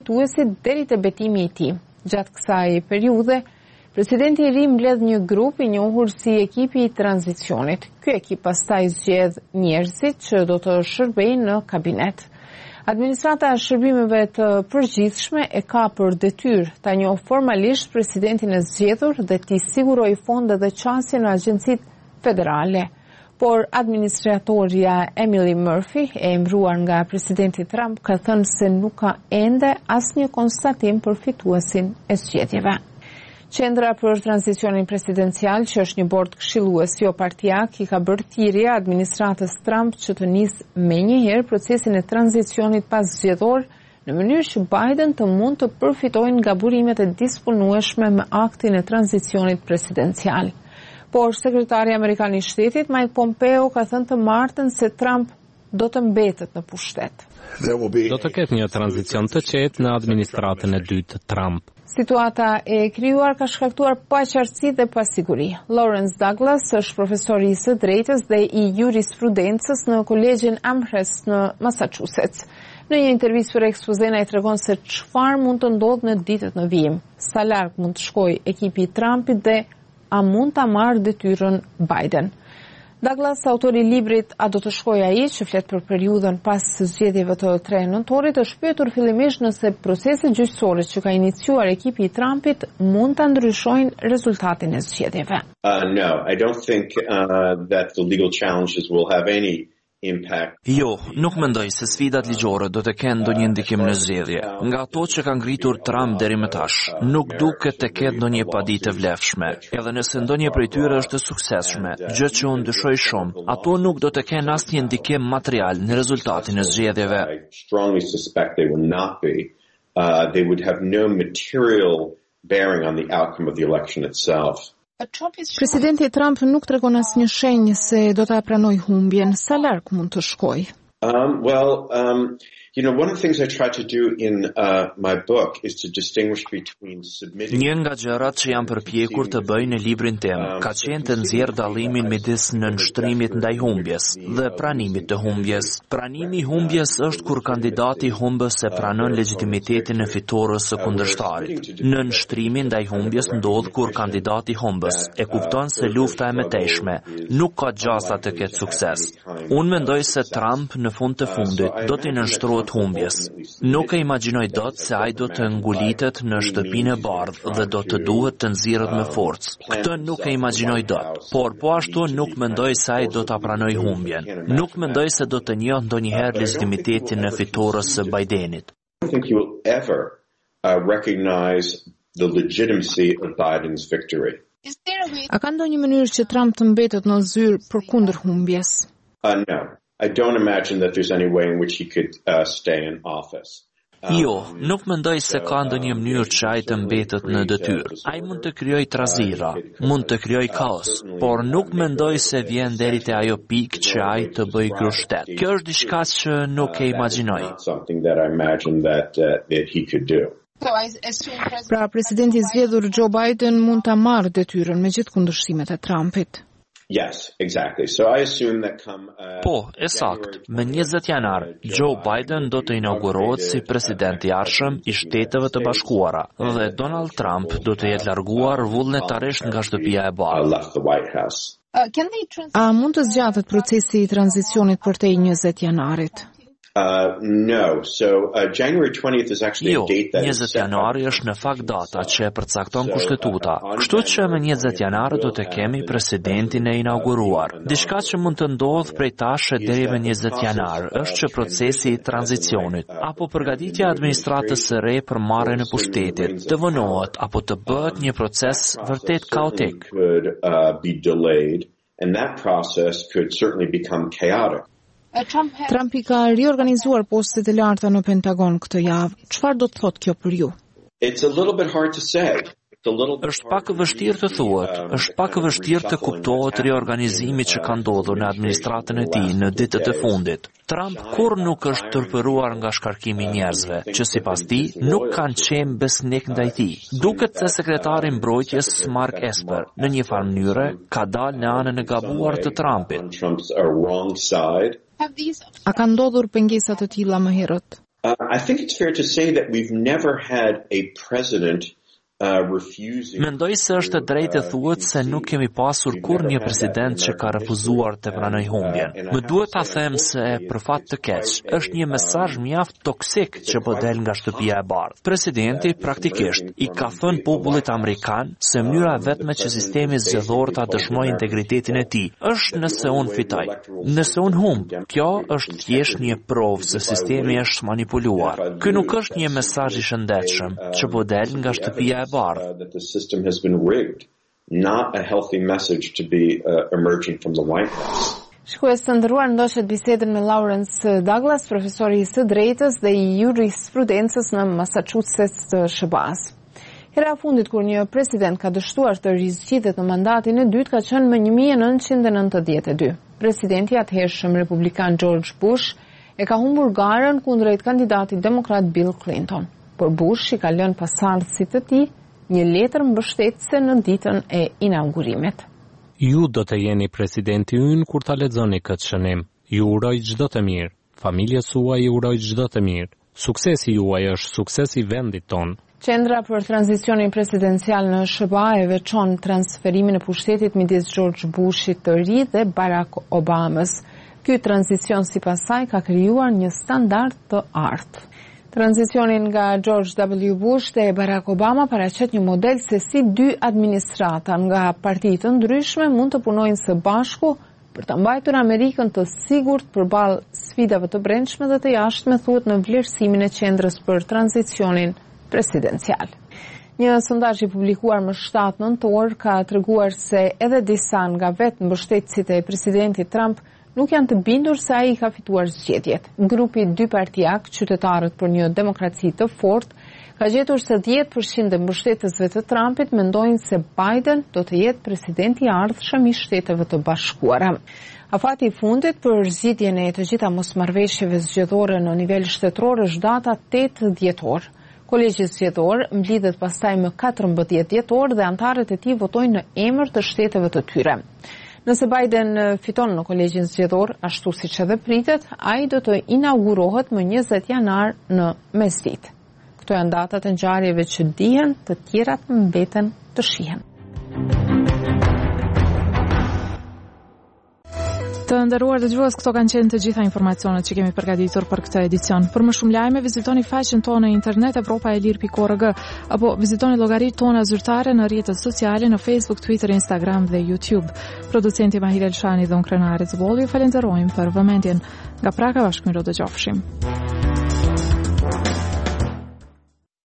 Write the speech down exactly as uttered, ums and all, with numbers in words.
drejtuesit deri te betimi i tij. Gjatë kësaj periudhe, presidenti i ri mbledh një grup i njohur si ekipi i tranzicionit. Ky ekip pastaj zgjedh njerëzit që do të shërbejnë në kabinet. Administrata e shërbimeve të përgjithshme e ka për detyrë ta njohë formalisht presidentin e zgjedhur dhe t'i sigurojë fonde dhe qasje në agjencitë federale. Por administratorja Emily Murphy, e emëruar nga presidenti Trump, ka thënë se nuk ka ende asnjë konstatim për fituesin e zgjedhjeve. Qendra për tranzicionin presidencial, që është një bord këshillues jo partijak, i ka bërë thirrje administratës Trump që të nisë menjëherë procesin e tranzicionit pas zgjedhor në mënyrë që Biden të mund të përfitojnë nga burimet e disponueshme me aktin e tranzicionit presidencial. Por sekretari amerikan i shtetit Mike Pompeo ka thënë të martën se Trump do të mbetet në pushtet. Do të ketë një tranzicion të qetë në administratën e dytë të Trump. Situata e krijuar ka shkaktuar paqartësi dhe pasiguri. Lawrence Douglas është profesor i së drejtës dhe i jurisprudencës në Kolegjin Amherst në Massachusetts. Në një intervistë për Ekspozen ai tregon se çfarë mund të ndodhë në ditët në vijim, sa larg mund të shkojë ekipi i Trumpit dhe a mund ta marrë detyrën Biden. Douglas, autori i librit A do të shkojë ai, që flet për periudhën pas zgjedhjeve të tre nëntorit, është pyetur fillimisht nëse proceset gjyqësore që ka iniciuar ekipi i Trumpit mund ta ndryshojnë rezultatin e zgjedhjeve. Uh, no, I don't think uh, that the legal challenges will have any impact. Jo, nuk mendoj se sfidat ligjore do të kenë ndonjë ndikim në zgjedhje. Nga ato që ka ngritur Trump deri më tash, nuk duket të ketë ndonjë paditë të vlefshme. Edhe nëse ndonjë prej tyre është e suksesshme, gjë që unë dyshoj shumë, ato nuk do të kenë asnjë ndikim material në rezultatin e zgjedhjeve. I strongly suspect they will not be. Uh, they would have no material bearing on the outcome of the election itself. Presidenti Trump nuk tregon asnjë shenjë se do ta pranojë humbjen. Sa larg mund të shkojë? Um, well, um, you know, one of the things I try to do in uh, my book is to distinguish between submitting. Një nga gjërat që jam përpjekur të bëj në librin tim ka qenë të nxjerr dallimin midis nënshtrimit ndaj humbjes dhe pranimit të humbjes. Pranimi i humbjes është kur kandidati humbës e pranon legitimitetin e fitores së kundërshtarit. Nënshtrimi ndaj humbjes ndodh kur kandidati humbës e kupton se lufta e mëtejshme nuk ka gjasa të ketë sukses. Unë mendoj se Trump në fund të fundit do t'i nënshtrohet humbjes. Nuk e imagjinoj dot se ai do të ngulitet në shtëpinë e bardhë dhe do të duhet të nxirret me forcë. Këtë nuk e imagjinoj dot, por po ashtu nuk mendoj se ai do ta pranojë humbjen. Nuk mendoj se do të njohë ndonjëherë legitimitetin e fitores së Bidenit. I don't think you will ever uh, recognize the legitimacy of Biden's victory. A ka ndonjë mënyrë që Trump të mbetet në zyrë përkundër humbjes? Uh, no. I don't imagine that there's any way in which he could uh, stay in office. Jo, nuk mendoj se ka ndonjë mënyrë që ai të mbetet në detyrë. Ai mund të krijojë trazira, mund të krijojë kaos, por nuk mendoj se vjen deri te ajo pikë që ai të bëjë grushtet. Kjo është diçka që nuk e imagjinoj. Something that I imagine that uh, that he could do. Pra, presidenti i zgjedhur Joe Biden mund ta marrë detyrën me gjithë kundërshtimet e Trumpit. Yes, exactly. So I assume that come uh, Po, e sakt. Më njëzet janar, Joe Biden do të inaugurohet si president i arshëm i Shteteve të Bashkuara dhe Donald Trump do të jetë larguar vullnetarisht nga shtëpia e bardhë. left the White House. A mund të zgjatet procesi i tranzicionit për te njëzet janarit? Uh, no. So uh, January twentieth is actually Jo, a date that is njëzet set janari është në fakt data që e përcakton kushtetuta. Kështu që më njëzet janar do të kemi presidentin e inauguruar. Diçka që mund të ndodhë prej tash e deri më njëzet janar është që procesi i tranzicionit apo përgatitja e administratës së re për marrjen e pushtetit të vonohet apo të bëhet një proces vërtet kaotik. could uh, be delayed, and that process could certainly become chaotic. Trump i ka riorganizuar postet e larta në Pentagon këtë javë. Çfarë do të thotë kjo për ju? It's a little bit hard to say. It's a little Është pak e vështirë të thuhet, është pak e vështirë të kuptohet riorganizimi që ka ndodhur në administratën e tij në ditët e fundit. Trump kur nuk është tërpëruar nga shkarkimi i njerëzve, që sipas tij nuk kanë qenë besnik ndaj tij. Duket se sekretari i mbrojtjes Mark Esper në një farë mënyre ka dalë në anën e gabuar të Trumpit. Trump's a wrong side. A ka ndodhur pengesa të tilla më herët? Uh, I think it's fair to say that we've never had a president Uh, Mendoj se është drejt të thuhet se nuk kemi pasur kur një president që ka refuzuar të pranoj humbjen. Më duhet ta them se për fat të keq, është një mesazh mjaft toksik që po del nga shtëpia e bardhë. Presidenti praktikisht i ka thënë popullit amerikan se mënyra vetme që sistemi zgjedhor ta dëshmojë integritetin e tij është nëse unë fitoj. Nëse unë humb, kjo është thjesht një provë se sistemi është manipuluar. Ky nuk është një mesazh i shëndetshëm që po del nga shtëpia e Uh, that the system has been rigged, not a healthy message to be uh, emerging from the White House. Shikues të nderuar, ndoqët bisedën me Lawrence Douglas, profesori i së drejtës dhe i jurisprudencës në Massachusetts të S B A-s. Hera fundit kur një president ka dështuar të rizgjitet në mandatin e dytë ka qenë më një mijë e nëntëqind e nëntëdhjetë e dy. Presidenti atëhershëm republikan George Bush e ka humbur garën kundrejt kandidatit demokrat Bill Clinton. Por Bush i ka lënë pasardhësit të tij një letër mbështetëse në ditën e inaugurimit. Ju do të jeni presidenti ynë kur ta lexoni këtë shënim. Ju uroj çdo të mirë. Familjes suaj ju uroj çdo të mirë. Suksesi juaj është suksesi i vendit tonë. Qendra për tranzicionin presidencial në S B A e veçon transferimin e pushtetit midis George Bushit të ri dhe Barack Obamës. Ky tranzicion sipas saj ka krijuar një standard të artë. Tranzicionin nga George W. Bush dhe Barack Obama paraqet një model se si dy administrata nga parti të ndryshme mund të punojnë së bashku për të mbajtur Amerikën të sigurt përballë sfidave të brendshme dhe të jashtme, thuhet në vlerësimin e qendrës për tranzicionin presidencial. Një sondazh i publikuar më shtatë nëntor ka treguar se edhe disa nga vetë mbështetësit e presidentit Trump nuk janë të bindur se ai ka fituar zgjedhjet. Grupi dy partijak, qytetarët për një demokraci të fortë, ka gjetur se dhjetë përqind e mbështetësve të Trumpit mendojnë se Biden do të jetë presidenti i ardhshëm i Shteteve të Bashkuara. Afati i fundit për zgjidhjen e të gjitha mosmarrëveshjeve zgjedhore në nivel shtetëror është data tetë dhjetor. Kolegji zgjedhor mblidhet pastaj më katërmbëdhjetë dhjetor dhe anëtarët e tij votojnë në emër të shteteve të tyre. Nëse Biden fiton në kolegjin zgjedhor, ashtu siç edhe pritet, ai do të inaugurohet më njëzet janar në mesditë. Këto janë datat e ngjarjeve që dihen, të tjerat mbeten të shihen. Të nderuar dëgjues, këto kanë qenë të gjitha informacionet që kemi përgatitur për këtë edicion. Për më shumë lajme, vizitoni faqen tonë në internet evropa e lir pikë org apo vizitoni llogaritë tona zyrtare në rrjetet sociale në Facebook, Twitter, Instagram dhe YouTube. Producenti Mahir Elshani dhe unë Krenari Zbolli ju falenderojmë për vëmendjen. Nga Praga, bashkëmirë do dëgjofshim.